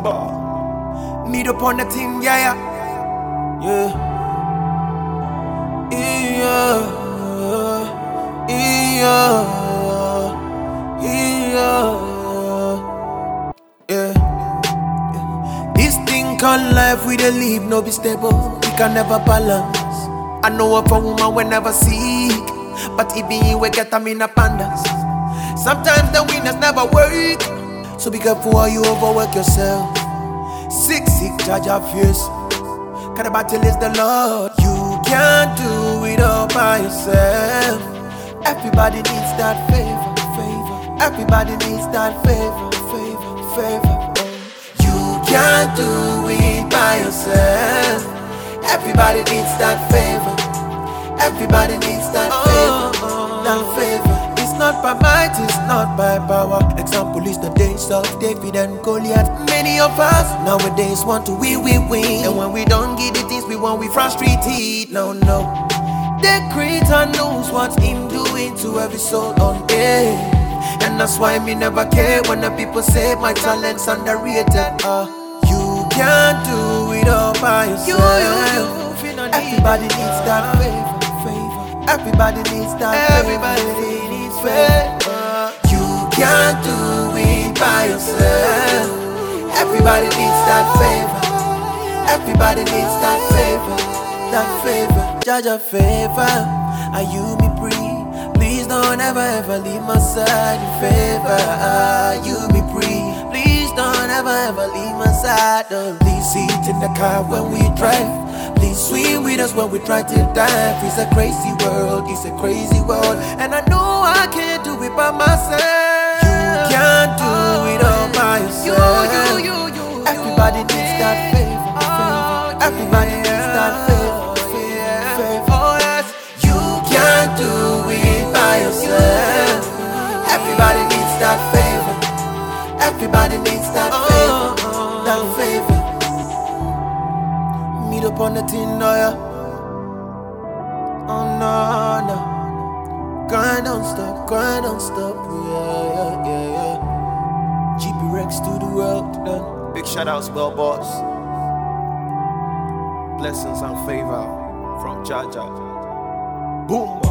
Bumba. Meet up on the thing, yeah. This thing called life we dey live no be stable, we can never balance. I know of a woman we never seek, but it be we get them in abundance. Sometimes the winners never work, so be careful how you overwork yourself. Sick, judge your fears. Cause the battle is the Lord. You can't do it all by yourself. Everybody needs that favor. Everybody needs that favor. You can't do it by yourself. Everybody needs that favor. Everybody needs that favor. That favor. It's not by might, it's not by power. Example is the days of David and Goliath. Many of us nowadays want to win. And when we don't get the things we want, we frustrate it. No. The creator knows what him doing to every soul on earth. And that's why me never care when the people say my talent's underrated. You can't do it all by yourself. Everybody needs that favor. Everybody needs that favor. You can't do it by yourself. Everybody needs that favor. Everybody needs that favor. That favor. Judge a favor. Are you me free? Please don't ever leave my side in favor. Are you me free? Please don't ever leave my side. Please sit in the car when we drive. Please swim with us when we try to dive. It's a crazy world, it's a crazy world. And I know I can't do it by myself. You can't do it all by yourself. Everybody needs that favor. Everybody needs that favor. Oh yes. You can't do it by yourself. Everybody needs that favor. Everybody needs that favor. That favor. Meet up on the tin, yeah. Oh no. Grind don't stop, yeah. GP Rex to the world, then. Big shout outs, well boss. Blessings and favor from Jaja. Boom.